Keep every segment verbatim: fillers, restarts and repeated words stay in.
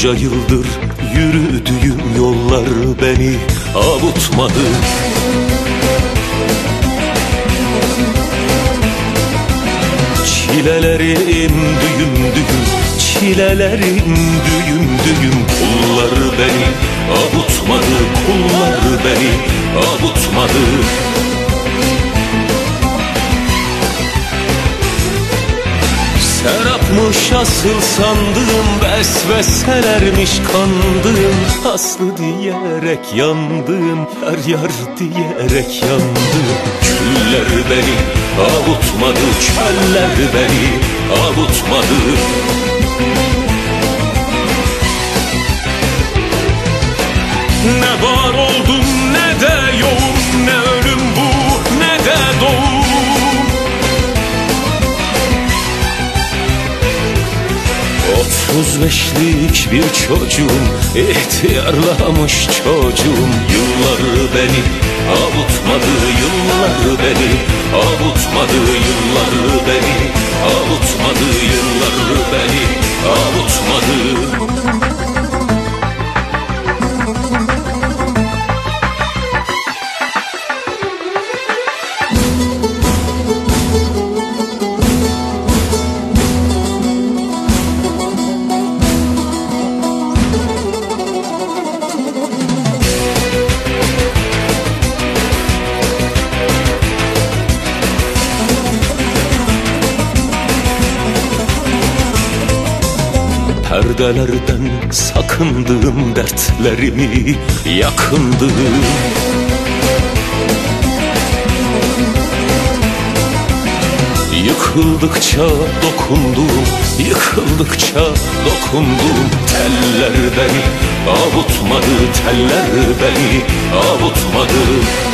Bunca yıldır yürüdüğüm yollar beni avutmadı. Çilelerim düğüm düğüm, çilelerim düğüm düğüm. Kullar beni avutmadı, kullar beni avutmadı. Serapmış asıl sandığım, vesveselermiş kandığım. Aslı diyerek yandım, yar yar diyerek yandım. Küller beni avutmadı, çöller beni avutmadı. Ne var oldum ne de yoğum, ne ölüm bu ne de doğum. Otuz beşlik bir çocuğum, ihtiyarlamış çocuğum. Yıllar beni avutmadı, yıllar beni avutmadı. Yıllar beni avutmadı, yıllar beni avutmadı. Perdelerden sakındığım, dertlerimi yakındığım. Yıkıldıkça dokundum, yıkıldıkça dokundum. Teller beni avutmadı, teller beni avutmadı.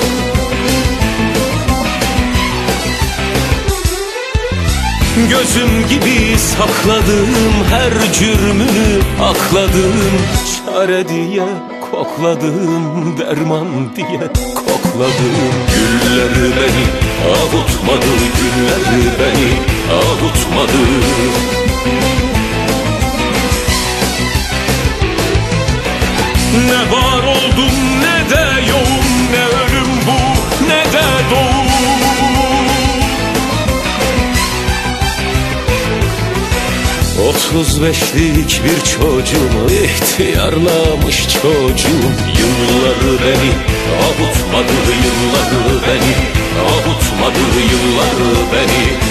Gözüm gibi sakladığım her cürmünü akladım. Çare diye kokladım, derman diye kokladım. Güller beni avutmadı, güller beni avutmadı. Ne var oldum ne de yoğum, ne ölüm bu ne de doğum. Otuz beşlik bir çocuğum, ihtiyarlamış çocuğum. Yıllar beni avutmadı, yıllar beni avutmadı. Yıllar beni